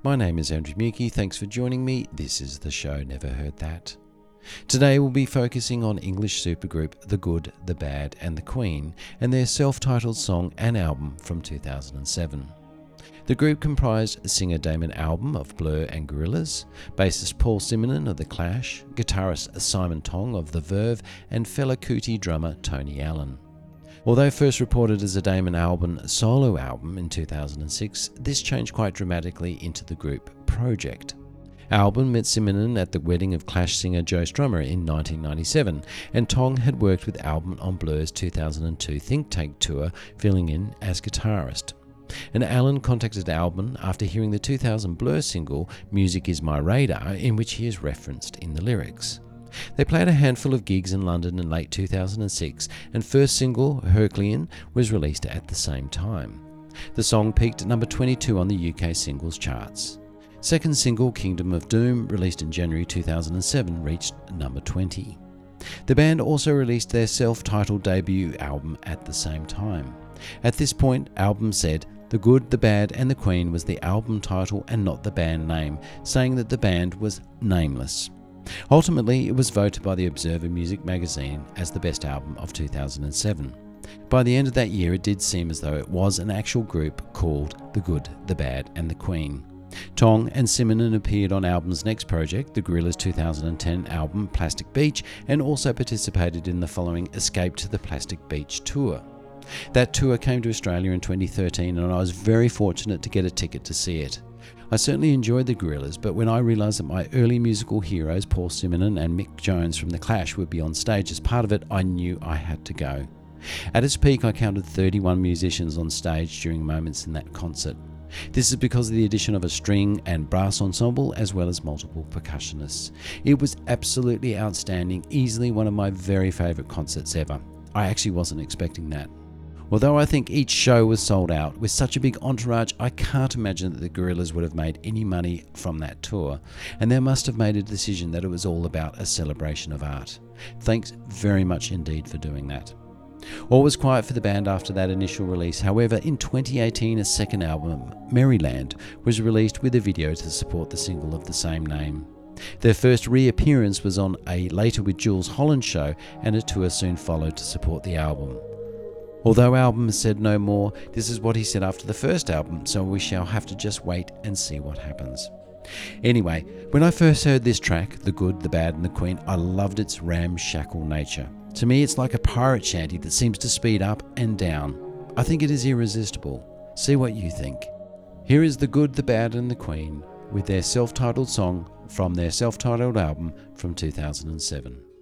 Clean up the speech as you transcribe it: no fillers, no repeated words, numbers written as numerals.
My name is Andrew Muki. Thanks for joining me. This is the show Never Heard That. Today we'll be focusing on English supergroup The Good, The Bad and The Queen and their self-titled song and album from 2007. The group comprised singer Damon Albarn of Blur and Gorillaz, bassist Paul Simonon of The Clash, guitarist Simon Tong of The Verve and Fela Kuti drummer Tony Allen. Although first reported as a Damon Albarn solo album in 2006, this changed quite dramatically into the group project. Albarn met Simonon at the wedding of Clash singer Joe Strummer in 1997, and Tong had worked with Albarn on Blur's 2002 Think Tank tour, filling in as guitarist. And Allen contacted Albarn after hearing the 2000 Blur single Music Is My Radar, in which he is referenced in the lyrics. They played a handful of gigs in London in late 2006, and first single, Herculean, was released at the same time. The song peaked at number 22 on the UK singles charts. Second single, Kingdom of Doom, released in January 2007, reached number 20. The band also released their self-titled debut album at the same time. At this point, Albarn said, "The Good, The Bad and The Queen was the album title and not the band name, saying that the band was nameless." Ultimately, it was voted by the Observer Music magazine as the best album of 2007. By the end of that year, it did seem as though it was an actual group called The Good, The Bad and The Queen. Tong and Simonon appeared on Albarn's next project, the Gorillaz 2010 album Plastic Beach, and also participated in the following Escape to the Plastic Beach tour. That tour came to Australia in 2013 and I was very fortunate to get a ticket to see it. I certainly enjoyed the Gorillaz, but when I realised that my early musical heroes Paul Simonon and Mick Jones from The Clash would be on stage as part of it, I knew I had to go. At its peak, I counted 31 musicians on stage during moments in that concert. This is because of the addition of a string and brass ensemble as well as multiple percussionists. It was absolutely outstanding, easily one of my very favourite concerts ever. I actually wasn't expecting that. Although I think each show was sold out, with such a big entourage, I can't imagine that the Gorillaz would have made any money from that tour, and they must have made a decision that it was all about a celebration of art. Thanks very much indeed for doing that. All was quiet for the band after that initial release. However, in 2018, a second album, Maryland, was released with a video to support the single of the same name. Their first reappearance was on a Later with Jools Holland show, and a tour soon followed to support the album. Although Albarn said no more, this is what he said after the first album, so we shall have to just wait and see what happens. Anyway, when I first heard this track, The Good, The Bad and The Queen, I loved its ramshackle nature. To me, it's like a pirate shanty that seems to speed up and down. I think it is irresistible. See what you think. Here is The Good, The Bad and The Queen with their self-titled song from their self-titled album from 2007.